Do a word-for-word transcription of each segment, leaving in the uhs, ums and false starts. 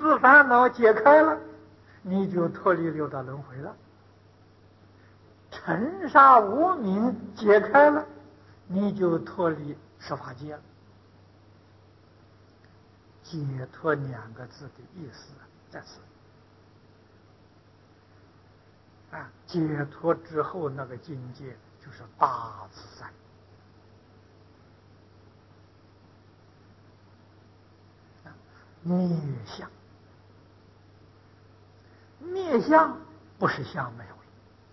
四烦恼解开了，你就脱离六道轮回了；尘沙无明解开了，你就脱离十法界了。解脱两个字的意思在此啊，解脱之后那个境界就是大自在。灭相，灭相不是相没有了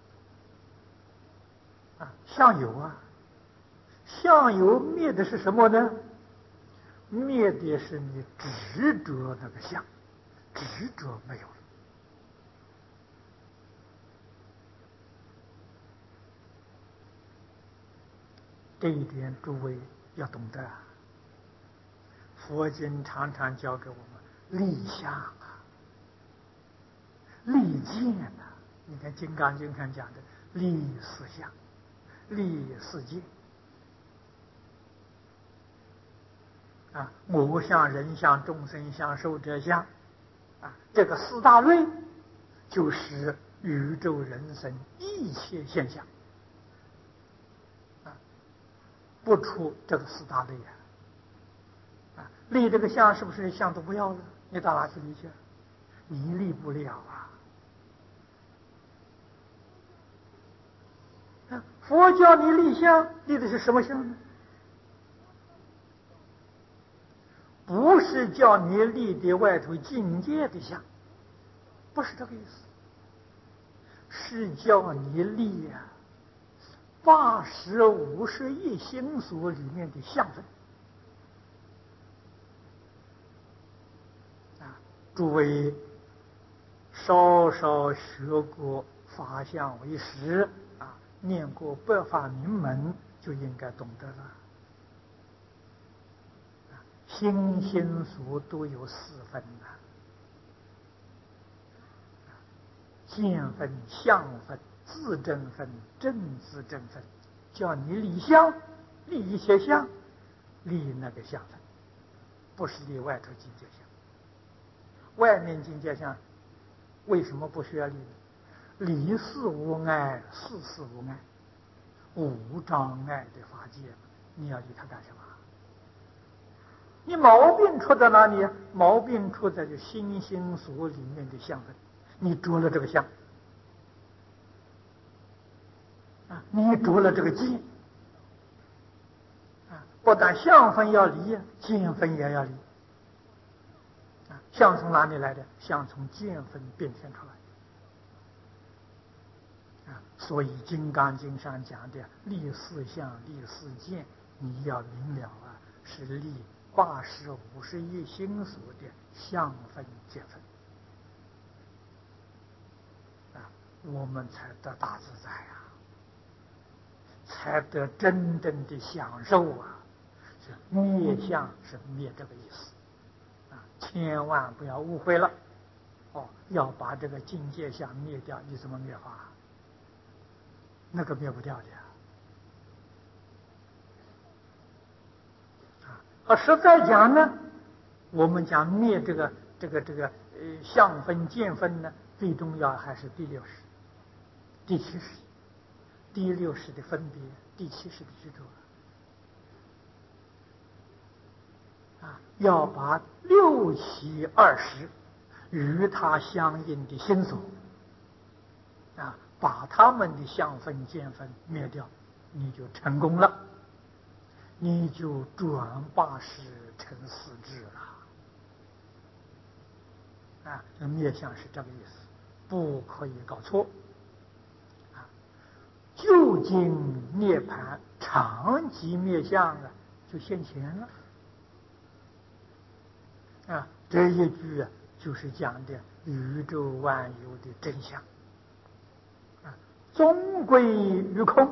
啊，相有啊，相有灭的是什么呢？灭的是你执着那个相，执着没有了。这一点诸位要懂得啊。佛经常常教给我们立相啊，立见啊。你看《金刚经》上讲的立四相，立四见啊，我相、人相、众生相、寿者相啊，这个四大类就是宇宙人生一切现象啊，不出这个四大类啊。啊，立这个相是不是相都不要了？你到哪去立去？你立不了啊！啊，佛教你立相，立的是什么相呢？不是叫你立的外头境界的相，不是这个意思，是叫你立呀、啊、八十五十亿心所里面的相分。诸位稍稍学过法相为实啊，念过百法明门，就应该懂得了。心心所都有四分呐、啊，见分、相分、自证分、正自证分，叫你立相，立一切相，立那个相分，不是立外头境界相。外面境界相为什么不需要立呢？离事无碍，事事无碍，无障碍的法界，你要离它干什么？你毛病出在哪里？毛病出在就心心所里面的相分，你着了这个相啊，你着了这个见啊，不但相分要离，见分也要离。相从哪里来的？相从见分变现出来啊！所以《金刚经》上讲的立四相、立四见，你要明了啊，是立八十五十亿心所的相分见分啊，我们才得大自在啊，才得真正的享受啊！是灭相，是灭这个意思。千万不要误会了，哦，要把这个境界相灭掉，你怎么灭法？那个灭不掉的啊！啊，实在讲呢，我们讲灭这个这个这个呃相分见分呢，最重要还是第六识、第七识、第六识的分别，第七识的执着。啊，要把六七二十与它相应的心所啊，把他们的相分见分灭掉，你就成功了，你就转八识成四智了。啊，这灭相是这个意思，不可以搞错。啊，究竟涅槃长期灭相啊，就现前了。啊，这一句啊，就是讲的宇宙万有的真相，啊，终归于空，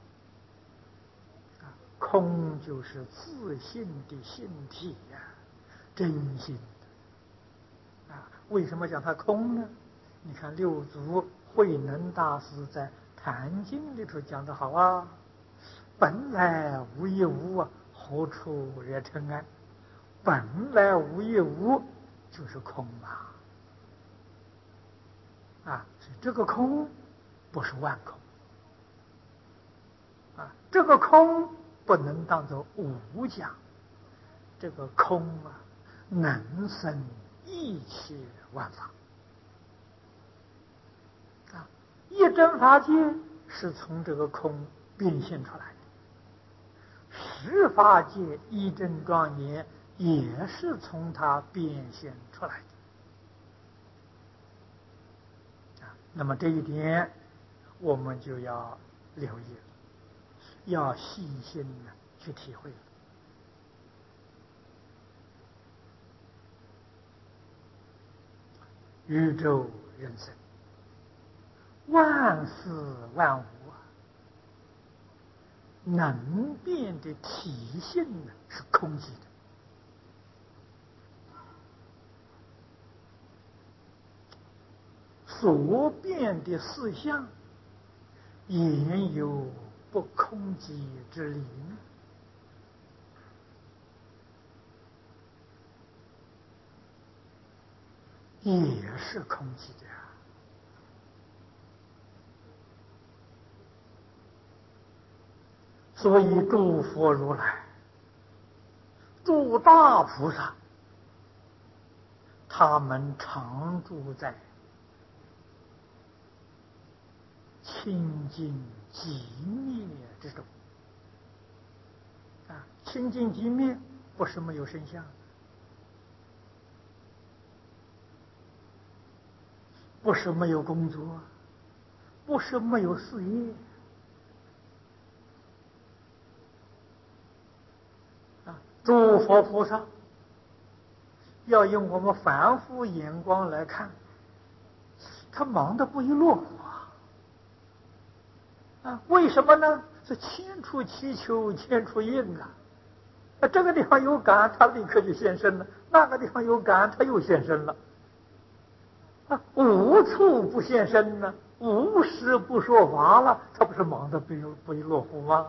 啊，空就是自信的性体呀、啊，真心的，啊，为什么讲它空呢？你看六祖慧能大师在《坛经》里头讲的好啊，本来无一物啊，何处惹尘埃？本来无一物就是空啊！ 啊，这个空不是万空啊，这个空不能当作无讲，这个空啊，能生一切万法啊，一真法界是从这个空变现出来的，十法界一真庄严也是从它变现出来的啊。那么这一点我们就要留意了，要细心的去体会了。宇宙人生，万事万物啊，能变的体性呢是空寂的，所变的事相也有不空寂之理呢。也是空寂的啊。所以诸佛如来、诸大菩萨，他们常住在清净寂灭之中啊。清净寂灭不是没有生相，不是没有工作，不是没有事业啊。诸佛菩萨要用我们凡夫眼光来看，他忙得不亦乐乎啊！啊，为什么呢？是千处祈求千处应啊！啊，这个地方有感，他立刻就现身了；那个地方有感，他又现身了。啊，无处不现身呢，无时不说法了，他不是忙得不亦不亦乐乎吗？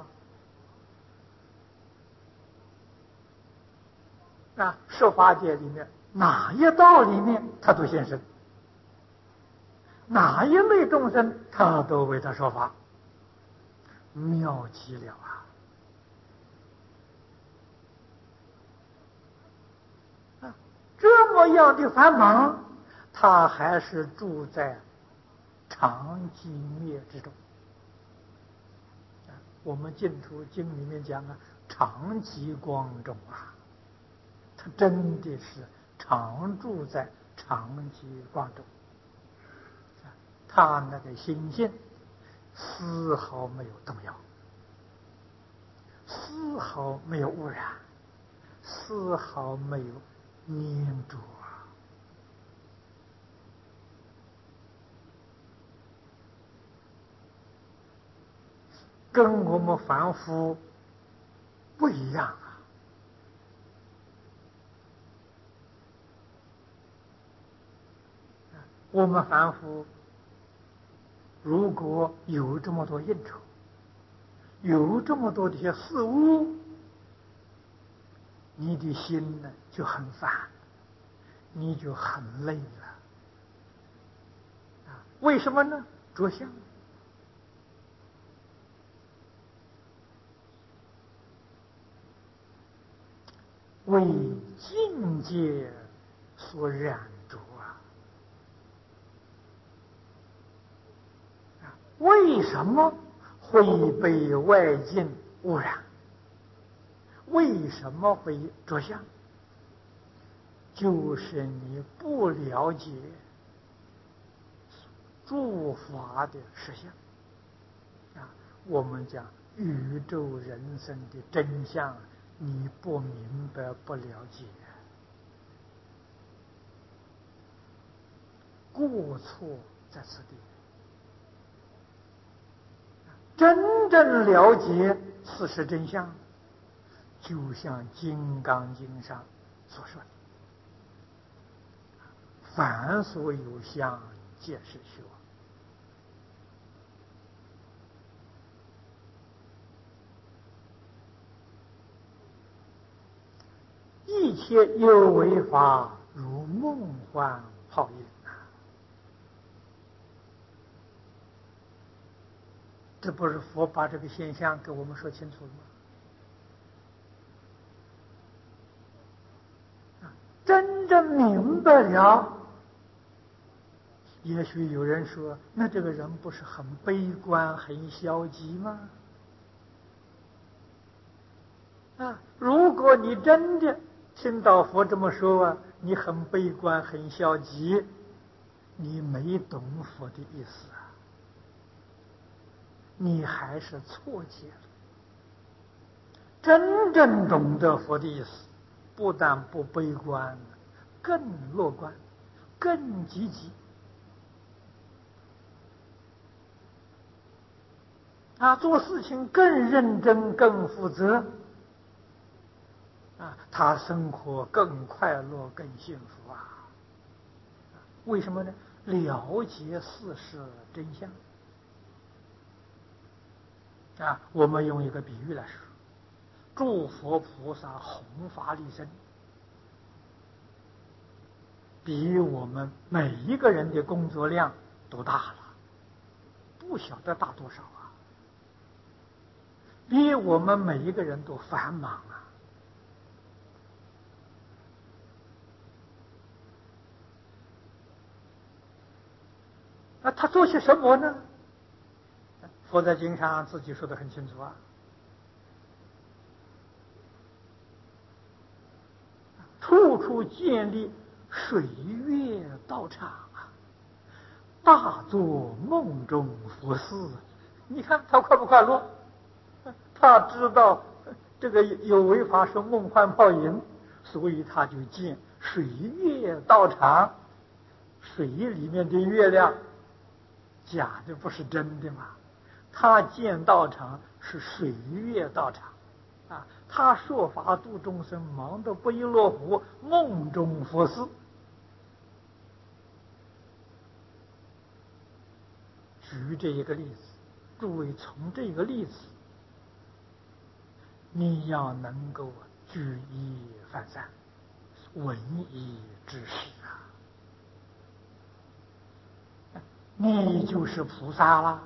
啊，十法界里面哪一道里面他都现身，哪一类众生他都为他说法，妙极了啊！啊，这么样的繁忙，他还是住在常寂灭之中。啊，我们净土经里面讲啊，常寂光中啊，他真的是常住在常寂光中。他那个心性丝毫没有动摇，丝毫没有污染，丝毫没有粘着啊。跟我们凡夫不一样啊。我们凡夫如果有这么多应酬，有这么多的些事物，你的心呢就很烦，你就很累了啊。为什么呢？着相，为境界所染着啊。为什么会被外境污染？为什么会着相？就是你不了解诸法的实相啊。我们讲宇宙人生的真相，你不明白不了解，过错在此地。真正了解事实真相，就像《金刚经》上所说的，凡所有相，皆是虚妄。一切有为法，如梦幻泡影啊！ 这不是佛把这个现象给我们说清楚了吗？真正明白了，也许有人说，那这个人不是很悲观、很消极吗？啊，如果你真的听到佛这么说啊，你很悲观、很消极，你没懂佛的意思啊，你还是错解了。真正懂得佛的意思，不但不悲观，更乐观，更积极。啊，做事情更认真、更负责。啊，他生活更快乐、更幸福啊！为什么呢？了解事实真相。啊，我们用一个比喻来说，诸佛菩萨弘法利生，比我们每一个人的工作量都大了，不晓得大多少啊！比我们每一个人都繁忙啊！那他做些什么呢？佛在经上自己说得很清楚啊，处处建立水月道场啊，大做梦中佛事。你看他快不快乐？他知道这个有为法是梦幻泡影，所以他就建水月道场。水里面的月亮假的，不是真的嘛？他建道场是水月道场啊，他说法度众生，忙得不亦乐乎，梦中佛事。举这一个例子，诸位从这个例子，你要能够举一反三，闻一知十啊，你就是菩萨啦。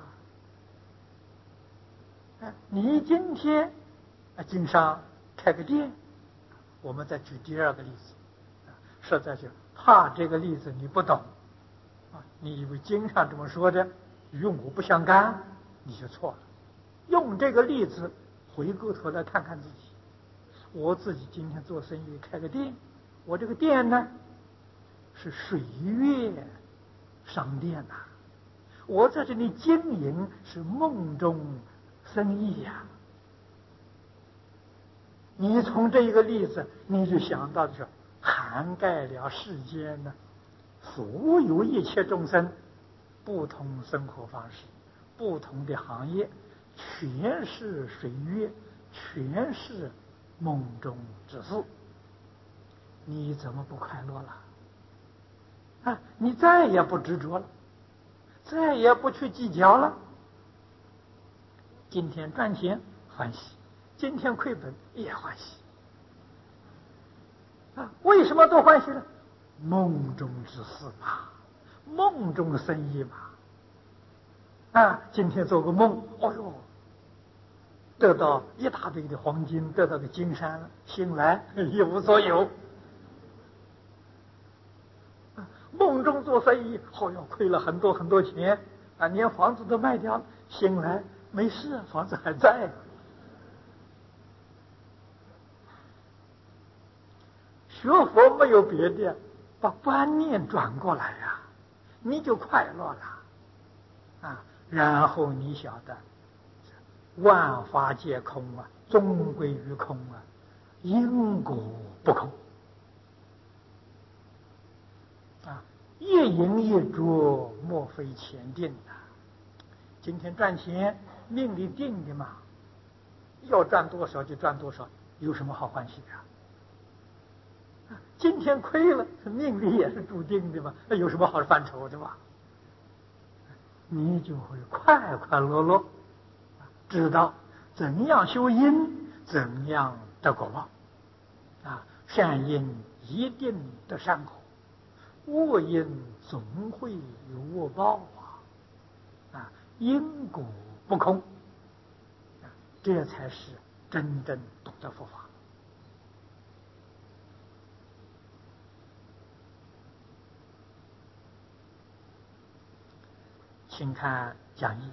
你今天啊，经商开个店，我们再举第二个例子，实在是怕这个例子你不懂啊，你以为经常这么说的，与我不相干，你就错了。用这个例子回过头来看看自己，我自己今天做生意开个店，我这个店呢是水月商店呐、啊，我在这里经营是梦中生意呀、啊。你从这一个例子，你就想到的是涵盖了世间呢所有一切众生不同生活方式、不同的行业，全是水月，全是梦中之事。你怎么不快乐了？啊，你再也不执着了，再也不去计较了。今天赚钱欢喜，今天亏本也欢喜。啊，为什么都欢喜呢？梦中之事嘛，梦中的生意嘛。啊，今天做个梦，哦呦，得到一大堆的黄金，得到个金山，醒来一无所有。啊，梦中做生意，哦呦，亏了很多很多钱，啊，连房子都卖掉了，醒来没事，房子还在。学佛没有别的，把观念转过来呀、啊，你就快乐了啊。然后你晓得，万法皆空啊，终归于空啊，因果不空啊，一赢一着，莫非前定的。今天赚钱，命里定的嘛，要赚多少就赚多少，有什么好欢喜的？今天亏了，命里也是注定的嘛，那有什么好犯愁的嘛？你就会快快乐乐，知道怎样修因，怎样得果报。啊，善因一定得善果，恶因总会有恶报啊！啊，因果不空。 这才是真正懂得佛法。请看讲义，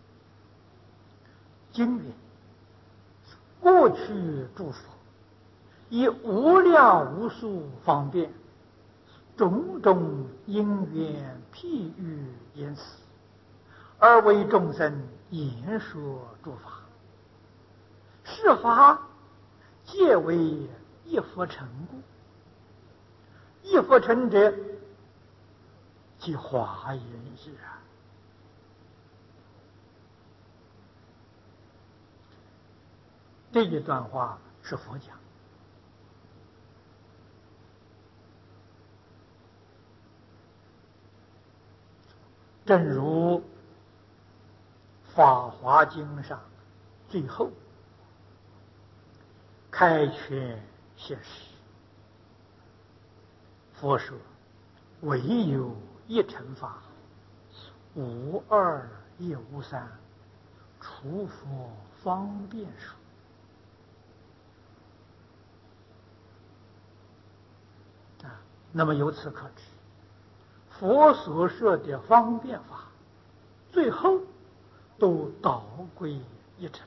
经云：过去诸佛以无量无数方便，种种因缘譬喻言辞，而为众生言说诸法。是法皆为一佛成故，一佛成者，即华严也啊。这一段话是佛讲，正如《法华经》上最后开权显示，佛说：唯有一乘法，无二也无三，除佛方便说。啊，那么由此可知，佛所说的方便法，最后都导归一乘。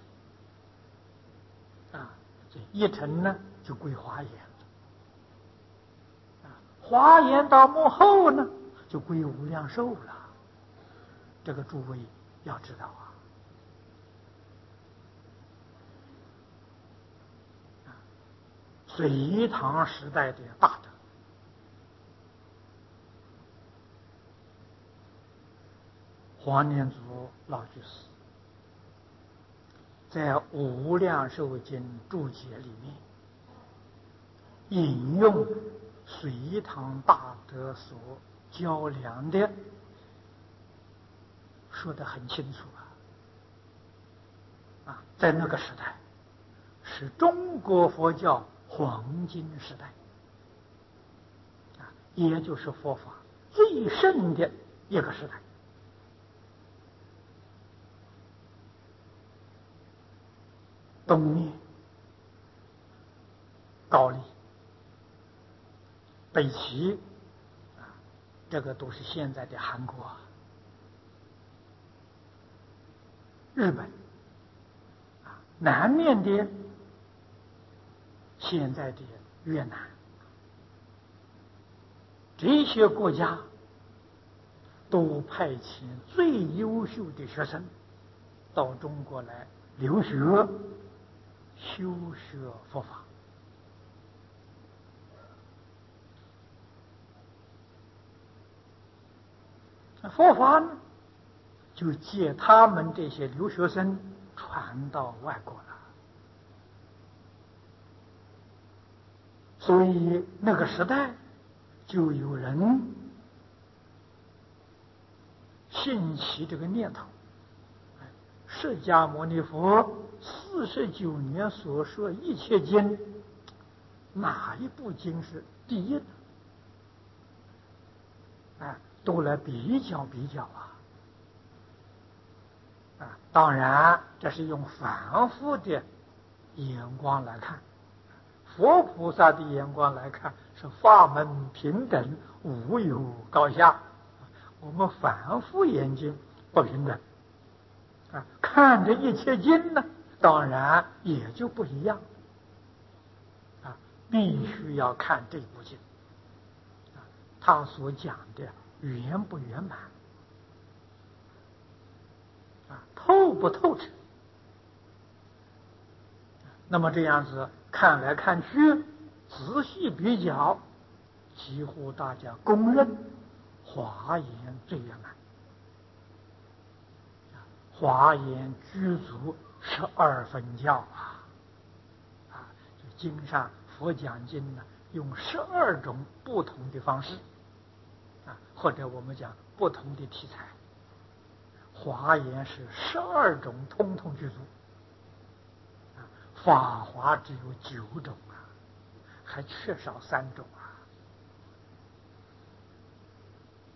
啊，这一乘呢，就归华严了。啊，华严到幕后呢，就归无量寿了。这个诸位要知道啊。啊，隋唐时代的大德，黄念祖老居士在《无量寿经》注解里面引用隋唐大德所较量的，说得很清楚啊！啊，在那个时代，是中国佛教黄金时代，啊，也就是佛法最盛的一个时代。东面高丽、北齐，啊，这个都是现在的韩国、日本，啊，南面的现在的越南，这些国家都派遣最优秀的学生到中国来留学、修学佛法。佛法呢，就借他们这些留学生传到外国了。所以那个时代就有人兴起这个念头：释迦牟尼佛四十九年所说一切经，哪一部经是第一的？啊，都来比较比较啊！啊，当然这是用凡夫的眼光来看，佛菩萨的眼光来看是法门平等，无有高下。我们凡夫眼睛不平等啊，看这一切经呢，当然也就不一样啊，必须要看这部经啊，他所讲的圆不圆满啊，透不透彻。那么这样子看来看去，仔细比较，几乎大家公认华严最圆满。华严具足十二分教啊！啊，就经上佛讲经呢，用十二种不同的方式啊，或者我们讲不同的题材，华严是十二种通通具足啊，法华只有九种啊，还缺少三种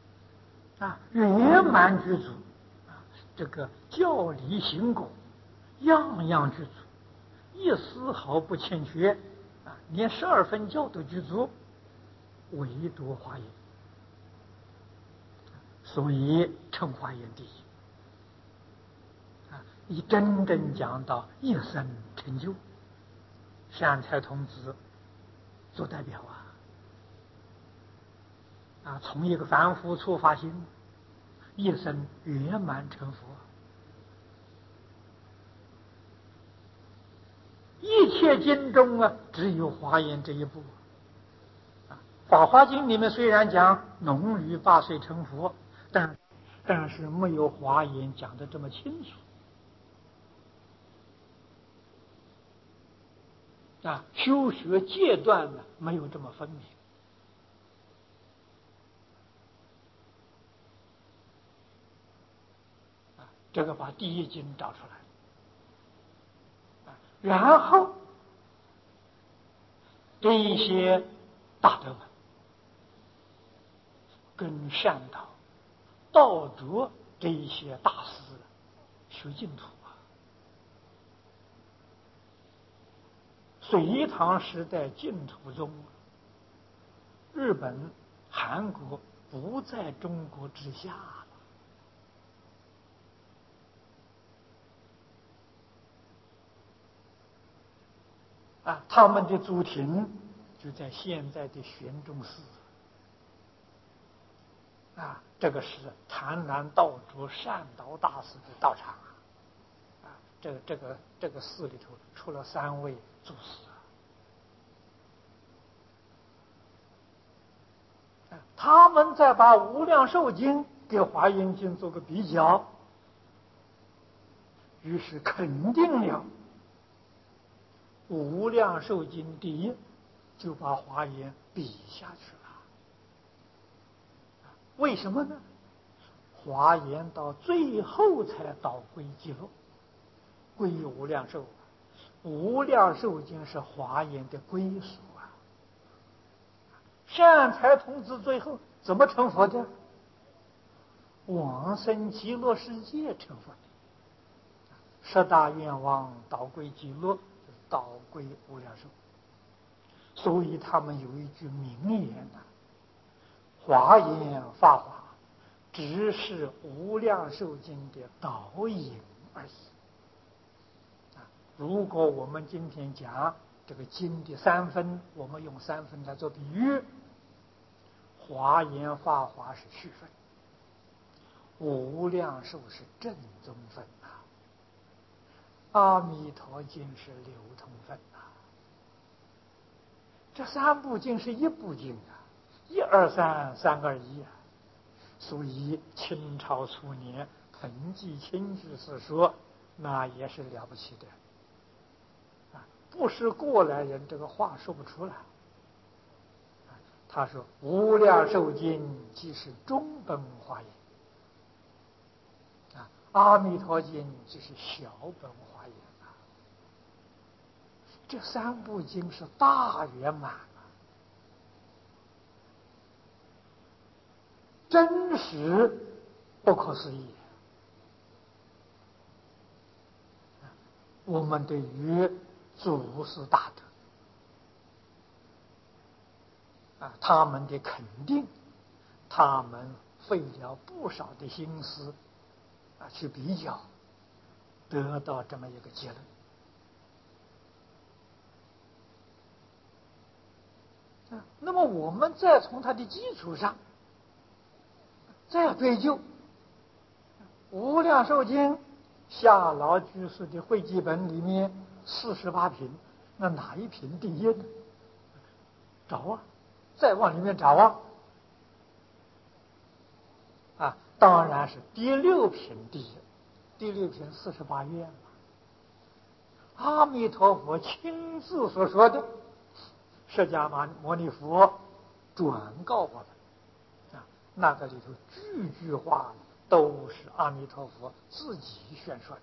啊！啊，圆满具足啊，这个教理行果样样具足，一丝毫不欠缺啊，连十二分教都具足，唯独华严，所以称华严第一啊！以真正讲到一生成就，善财童子做代表啊！啊，从一个凡夫出发心，一生圆满成佛。一切经中啊，只有华严这一部。啊，《法华经》里面虽然讲农女八岁成佛，但但是没有华严讲的这么清楚。啊，修学阶段呢，没有这么分明。啊，这个把第一经找出来。然后，这一些大德们跟善导、道卓这一些大师学净土啊。隋唐时代净土中，日本、韩国不在中国之下了。啊，他们的祖庭就在现在的玄宗寺。啊，这个是谭南道卓善导大师的道场啊。啊，这个这个这个寺里头出了三位祖师啊。啊，他们再把《无量寿经》跟《华严经》做个比较，于是肯定了《无量寿经》第一，就把华严比下去了。为什么呢？华严到最后才导归极乐，归于无量寿。无量寿经是华严的归属啊。善财童子最后怎么成佛的？往生极乐世界成佛的。十大愿望导归极乐，导归无量寿。所以他们有一句名言呐、啊：“华严法华只是无量寿经的导引而已。”啊，如果我们今天讲这个经的三分，我们用三分来做比喻，华严法华是虚分，无量寿是正宗分呐、啊。阿弥陀经是流通分呐、啊，这三部经是一部经啊，一二三，三二一啊。所以清朝初年彭济清居士说，那也是了不起的啊，不是过来人这个话说不出来。他说：“无量寿经即是中本华严。”啊，阿弥陀经就是小本华严啊。这三部经是大圆满啊，真实不可思议。我们对于祖师大德啊，他们的肯定，他们费了不少的心思啊去比较，得到这么一个结论。啊，那么我们再从它的基础上再追究，《无量寿经》夏老居士的会记本里面四十八品，那哪一品第一呢？找啊，再往里面找啊。啊，当然是第六品第一，第六品四十八愿嘛。阿弥陀佛亲自所说的，释迦牟尼佛转告我们，啊，那个里头句句话都是阿弥陀佛自己宣说的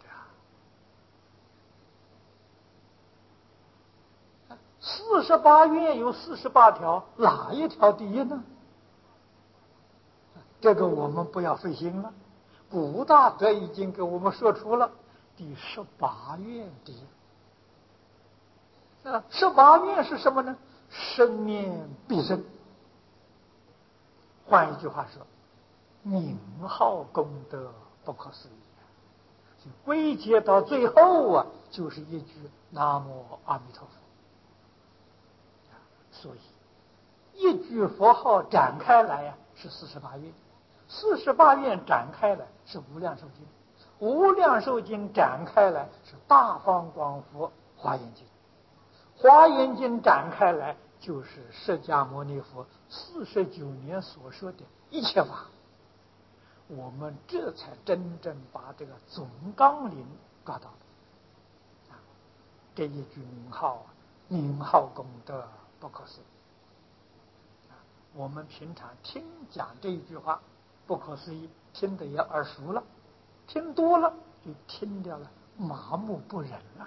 啊。四十八愿有四十八条，哪一条第一呢？这个我们不要费心了，古大德已经给我们说出了， 第十八愿地。啊，十八愿是什么呢？生念必生。换一句话说，名号功德不可思议。就归结到最后啊，就是一句南无阿弥陀佛。所以一句佛号展开来呀、啊，是四十八愿，四十八愿展开来是无量寿经，无量寿经展开来是大方广佛华严经，华严经展开来就是释迦牟尼佛四十九年所说的一切法。我们这才真正把这个总纲领抓到了。啊，这一句名号啊，名号功德不可思议。啊，我们平常听讲这一句话，不可思议，听得也耳熟了，听多了就听掉了，麻木不仁了。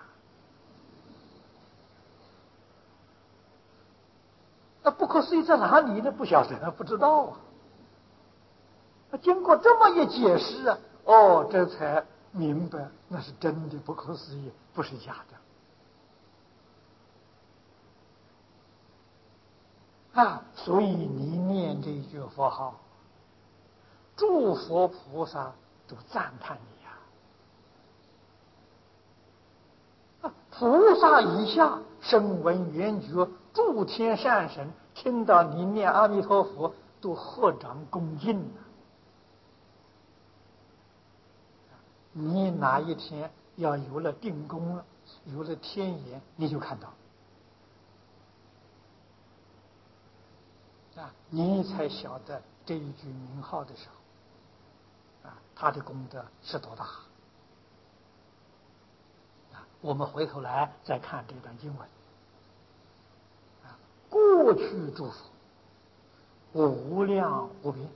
那不可思议在哪里呢？不晓得，不知道啊。经过这么一解释啊，哦，这才明白那是真的不可思议，不是假的啊。所以你念这句佛号，诸佛菩萨都赞叹你呀、啊。菩萨以下声闻缘觉诸天善神听到你念阿弥陀佛，都合掌恭敬啊。你哪一天要有了定功了，有了天眼，你就看到啊，你才晓得这一句名号的时候，啊，他的功德是多大啊！我们回头来再看这段经文啊，过去诸佛无量无边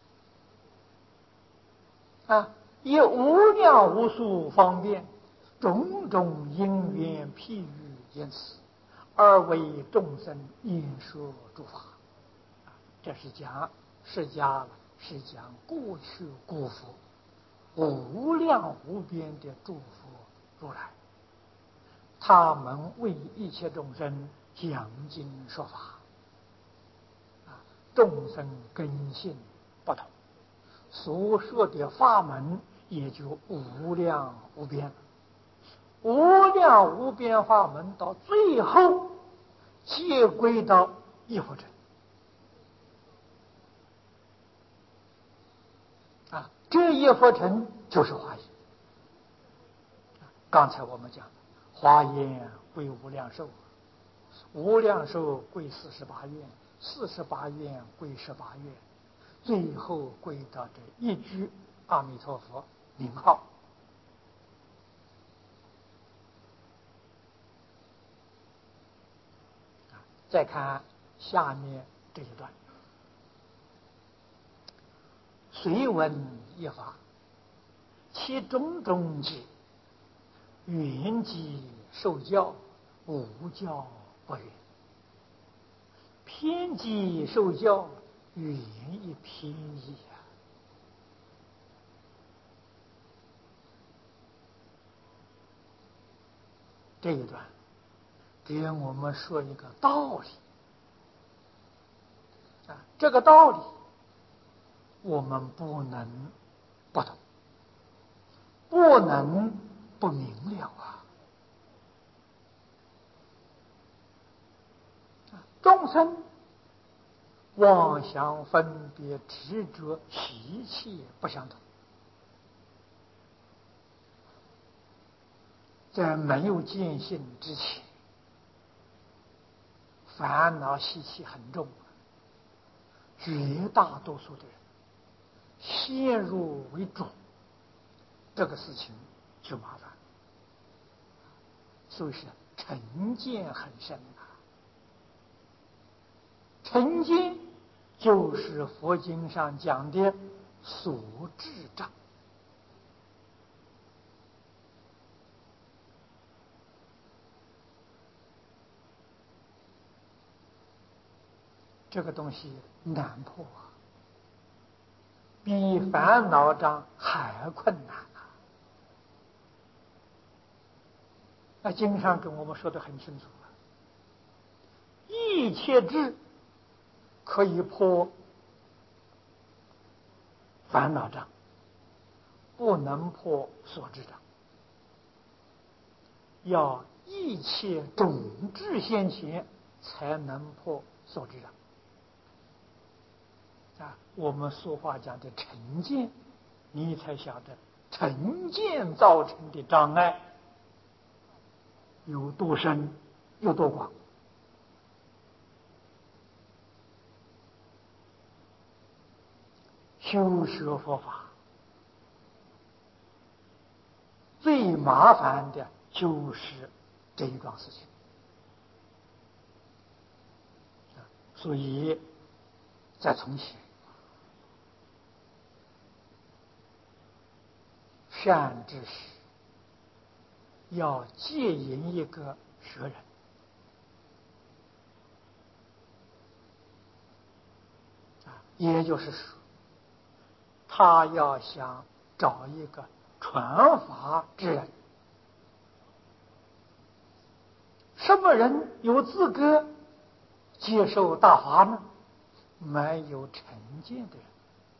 啊。以无量无数方便，种种因缘譬喻言辞，而为众生演说诸法。啊，这是讲释迦，是讲过去诸佛无量无边的诸佛如来，他们为一切众生讲经说法。啊，众生根性不同，所说的法门也就无量无边了。无量无边法门到最后皆归到一佛乘啊，这一佛乘就是华严。刚才我们讲华严归无量寿，无量寿归四十八愿，四十八愿归十八愿，最后归到这一句阿弥陀佛名号。再看下面这一段，随闻一法，其种种解，缘即受教，无教不缘；偏即受教，缘亦偏矣啊。这一段给我们说一个道理啊，这个道理我们不能不懂，不能不明了啊。众生妄想分别执着习气不相同，在没有见性之前，烦恼习气很重，绝大多数的人先入为主，这个事情就麻烦，所以是成见很深啊。成见就是佛经上讲的所智障。这个东西难破啊，比烦恼障还困难啊！ 那经上跟我们说的很清楚了，一切智可以破烦恼障，不能破所知障。要一切种智现前，才能破所知障。啊，我们俗话讲的成见，你才晓得成见造成的障碍有多深，有多广。修学佛法最麻烦的就是这一桩事情，所以在从前，善知识要戒引一个学人，啊，也就是说，他要想找一个传法之人。什么人有资格接受大法呢？没有成见的人。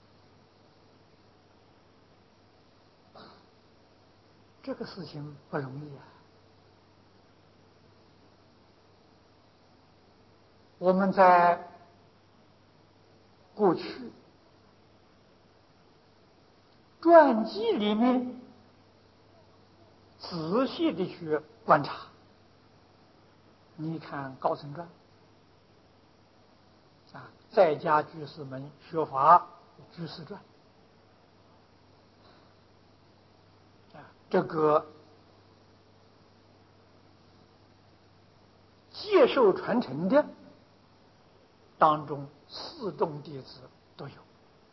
这个事情不容易啊！我们在过去传记里面仔细的去观察，你看高僧传啊，在家居士们学法居士传啊，这个接受传承的当中，四众弟子都有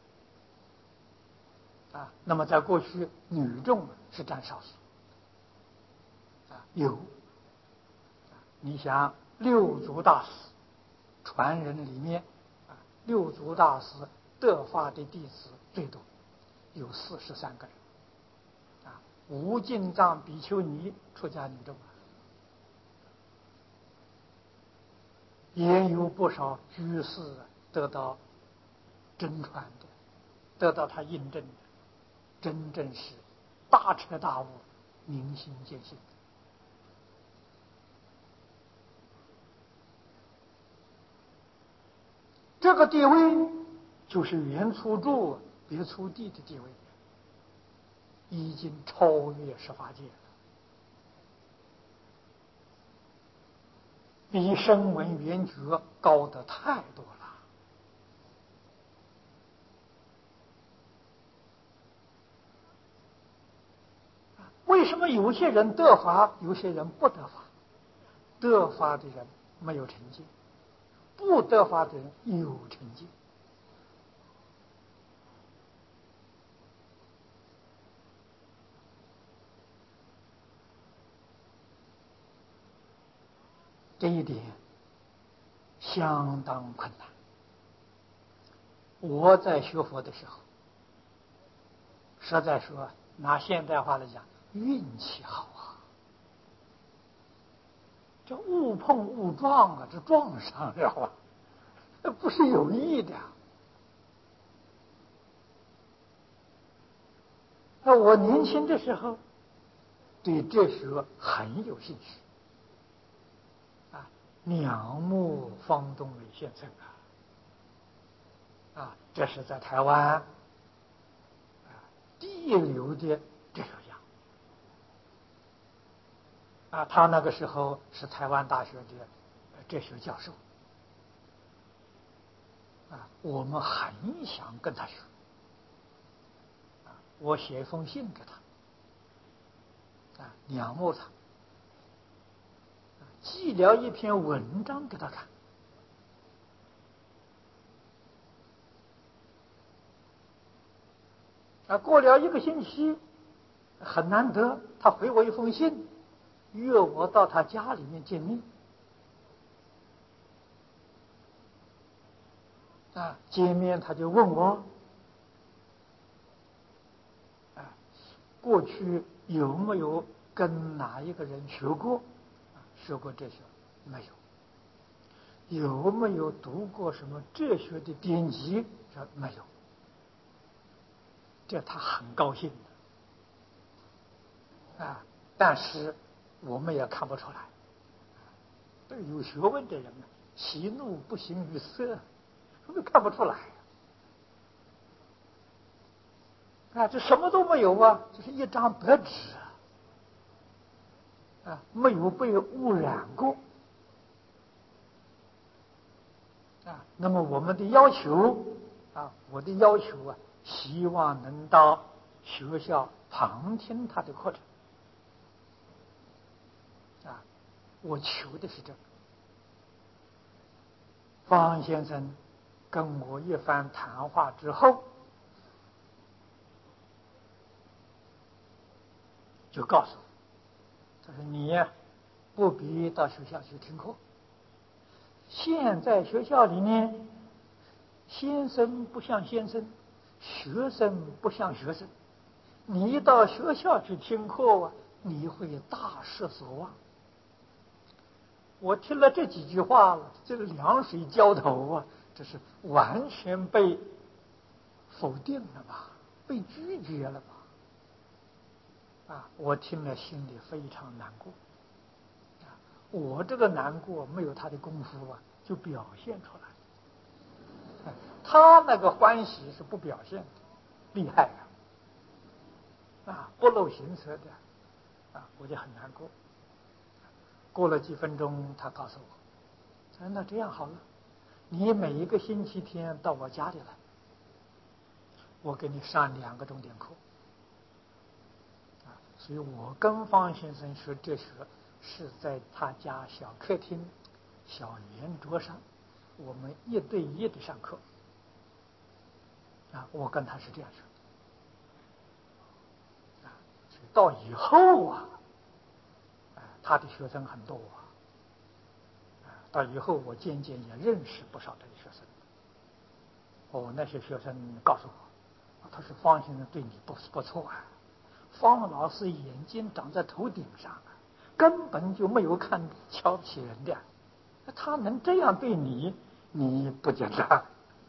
啊。那么在过去，女众是占少数啊，有。你想六祖大师传人里面啊，六祖大师得法的弟子最多，有四十三个人啊。无尽藏比丘尼出家女众啊，也有不少居士得到真传的，得到他印证的，真正是大彻大悟、明心见性。这个地位就是原初住别初地的地位，已经超越十法界了，比声闻缘觉高得太多了。为什么有些人得法，有些人不得法？得法的人没有成见，不得法的人有成见。这一点相当困难。我在学佛的时候，实在说，拿现代话来讲，运气好啊！这误碰误撞啊，这撞上了啊，这不是有意的。那我年轻的时候对哲学很有兴趣啊，仰慕方东美先生啊，啊，这是在台湾啊第一流的哲学家啊，他那个时候是台湾大学的哲学教授啊，我们很想跟他学啊，我写一封信给他啊，仰慕他，寄了一篇文章给他看。啊，过了一个星期，很难得，他回我一封信，约我到他家里面见面。啊，见面他就问我，啊，过去有没有跟哪一个人学过？学过哲学没有？有没有读过什么哲学的典籍？说没有。这他很高兴的啊，但是我们也看不出来。对有学问的人呢，喜怒不形于色，我们看不出来啊，这什么都没有啊，就是一张白纸啊，没有被污染过啊。那么我们的要求啊，我的要求啊，希望能到学校旁听他的课程啊，我求的是这个。方先生跟我一番谈话之后，就告诉我，他说你呀不必到学校去听课，现在学校里面先生不像先生，学生不像学生，你一到学校去听课啊，你会大失所望。我听了这几句话了，这个凉水浇头啊，这是完全被否定了吧，被拒绝了吧。啊，我听了心里非常难过。啊，我这个难过没有他的功夫啊，就表现出来。他那个欢喜是不表现的，厉害啊！啊，不露形色的，啊，我就很难过。过了几分钟，他告诉我，说那这样好了，你每一个星期天到我家里来，我给你上两个钟点课。啊，所以我跟方先生学哲学是在他家小客厅、小圆桌上，我们一对一的上课。啊，我跟他是这样学的。啊，所以到以后啊，啊，他的学生很多啊。到以后我渐渐也认识不少的学生。哦，那些学生告诉我，他说方先生对你不不错啊，方老师眼睛长在头顶上啊，根本就没有看瞧不起人的，他能这样对你，你不简单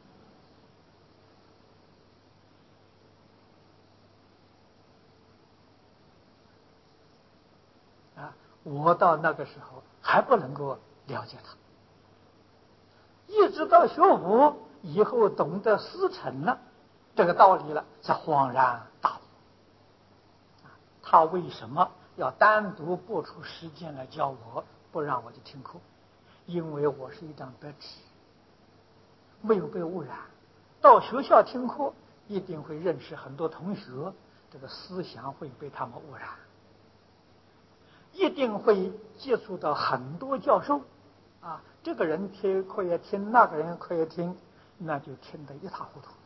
啊！我到那个时候还不能够了解他，一直到学佛以后懂得师承了这个道理了，才恍然大悟。他为什么要单独拨出时间来教我，不让我去听课？因为我是一张白纸，没有被污染。到学校听课，一定会认识很多同学，这个思想会被他们污染，一定会接触到很多教授啊，这个人听课也听，那个人课也听，那就听得一塌糊涂。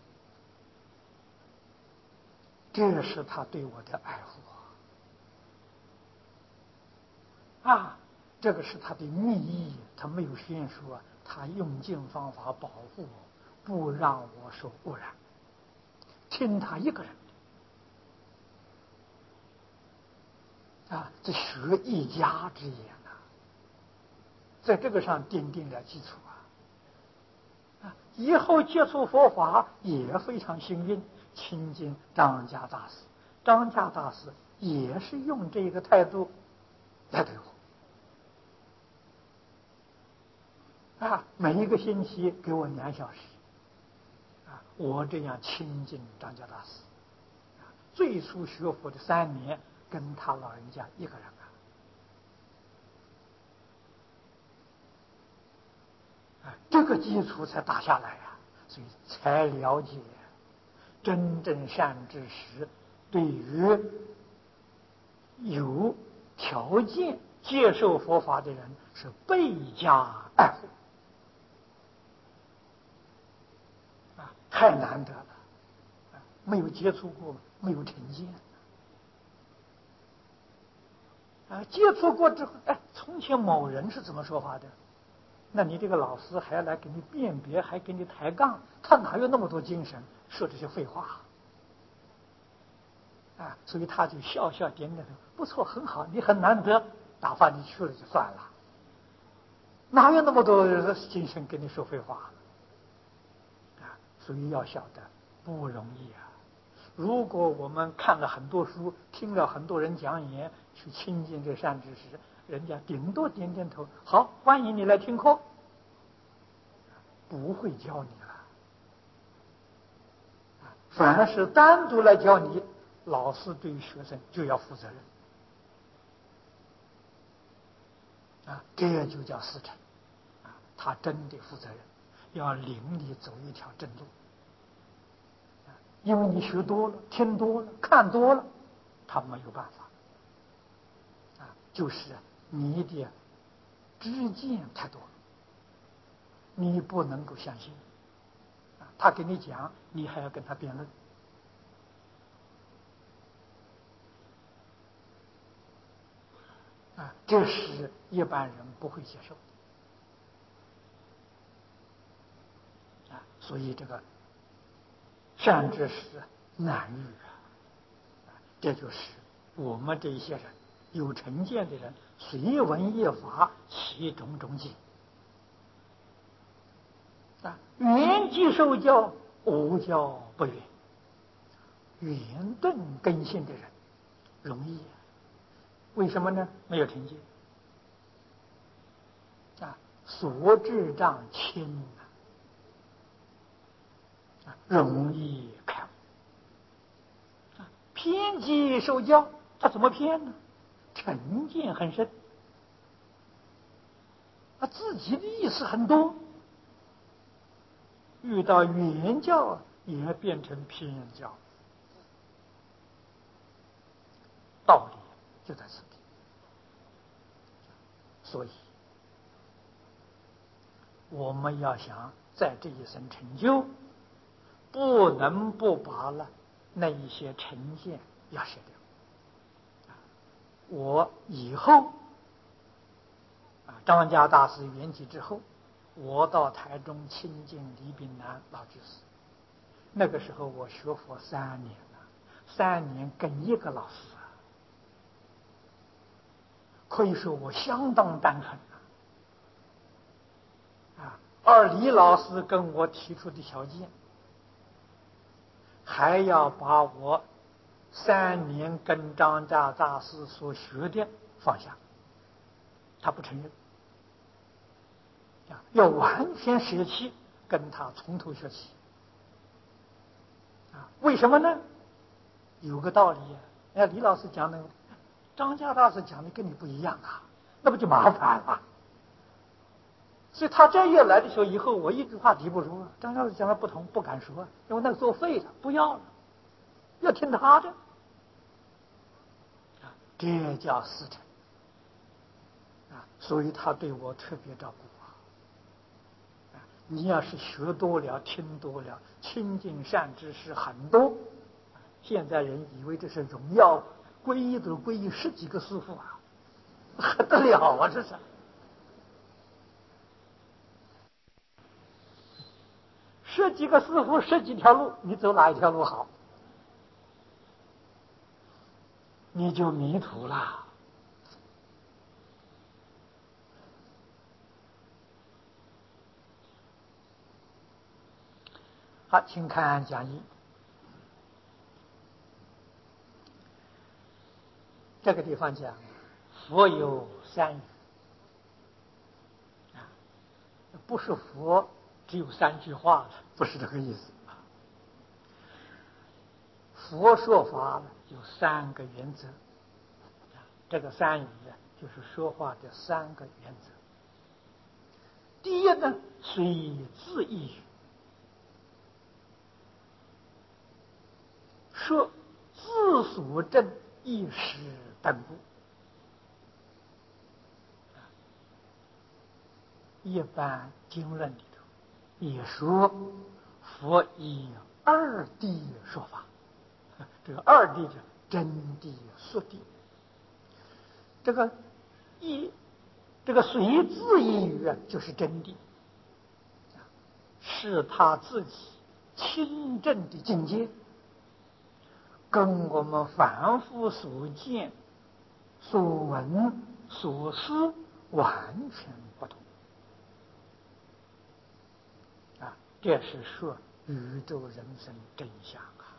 这是他对我的爱护啊，这个是他的密意，他没有宣说，他用尽方法保护我，不让我受污染，听他一个人啊，这学一家之言呐，在这个上奠定了基础啊。啊，以后接触佛法也非常幸运，亲近张家大师，张家大师也是用这个态度来对我啊，每一个星期给我两小时啊，我这样亲近张家大师啊，最初学佛的三年，跟他老人家一个人啊，啊，这个基础才打下来啊，所以才了解真正善知识对于有条件接受佛法的人是倍加爱护啊，太难得了啊，没有接触过，没有成见啊，接触过之后，哎，从前某人是怎么说法的？那你这个老师还要来给你辨别，还给你抬杠，他哪有那么多精神说这些废话啊，所以他就笑笑点点头，不错，很好，你很难得，打发你去了就算了，哪有那么多精神跟你说废话啊？所以要晓得不容易啊。如果我们看了很多书，听了很多人讲演，去亲近这善知识，人家顶多点点头，好，欢迎你来听课，不会教你了。凡是单独来教你，老师对学生就要负责任啊，这就叫师承啊，他真的负责任，要领你走一条正路。因为你学多了，听多了，看多了，他没有办法啊，就是你的知见太多了，你不能够相信啊，他给你讲，你还要跟他辩论啊，这是一般人不会接受的啊，所以这个善知识难遇啊，这就是我们这一些人有成见的人，随闻业法起种种境啊，缘即受教，无教不缘。圆顿根性的人容易，为什么呢？没有成见啊，所智障轻啊，容易开悟啊。偏激受教，他怎么骗呢？成见很深，他自己的意思很多，遇到圆教也变成偏教，道理就在此地。所以我们要想在这一生成就，不能不把了那一些成见要舍掉。我以后啊，张家大师圆寂之后，我到台中亲近李炳南老居士，那个时候我学佛三年了，三年跟一个老师啊，可以说我相当单纯啊。而李老师跟我提出的条件，还要把我三年跟张家大师所学的放下，他不承认啊，要完全舍弃，跟他从头学起啊。为什么呢？有个道理啊，哎，李老师讲的，张家大师讲的跟你不一样啊，那不就麻烦了？所以他这一来的时候，以后我一句话提不出，张家大师讲的不同，不敢说，因为那个作废了，不要了，要听他的。这叫师承啊，所以他对我特别照顾啊。你要是学多了，听多了，亲近善知识很多，现在人以为这是荣耀，皈依都皈依十几个师父啊，还得了啊！这是十几个师父，十几条路，你走哪一条路好？你就迷途了。好，请看讲义。这个地方讲，佛有三语啊，不是佛只有三句话，不是这个意思啊。佛说法有三个原则，这个三语啊，就是说话的三个原则。第一呢，随自意语，说自所证一时等故。一般经论里头也说，佛以二谛说法，这个二谛是真谛、俗谛。这个一这个随自意语啊，就是真谛，是他自己亲证的境界， 跟我们凡夫所见、所闻、所思完全不同啊！这是说宇宙人生真相啊！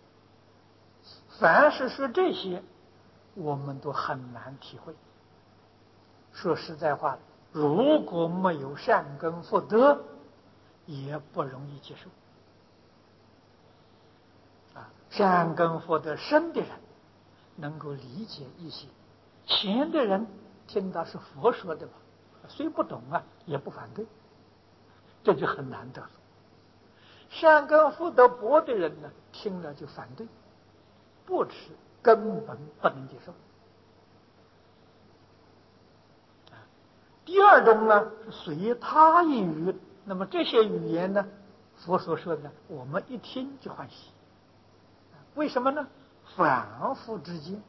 凡是说这些，我们都很难体会。说实在话，如果没有善根福德，也不容易接受。啊，善根福德深的人能够理解一些，浅的人听到是佛说的吧，虽不懂啊，也不反对，这就很难得了。善根福德薄的人呢，听了就反对，不吃，根本不能接受。第二种呢，随他意语。那么这些语言呢，佛所说的，我们一听就欢喜。为什么呢？凡夫之间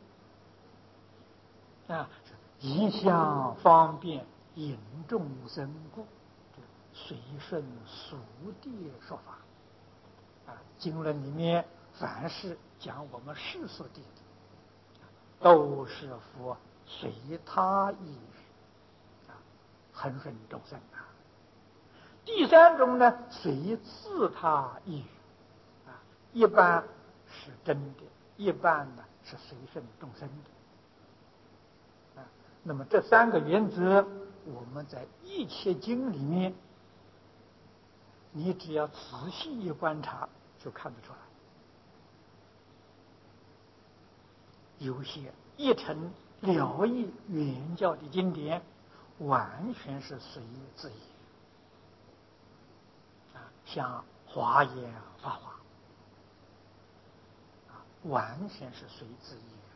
啊，一向方便引众生故，随顺俗地说法。啊，经论里面凡是讲我们世俗地的，都是佛随他意语，啊，恒顺众生啊。第三种呢，随自他意语，啊，一般是真的，一般呢是随顺众生的。啊，那么这三个原则，我们在一切经里面，你只要仔细一观察，就看得出来。有些一尘了义原教的经典，完全是随自意。像华严法华，啊，完全是随自意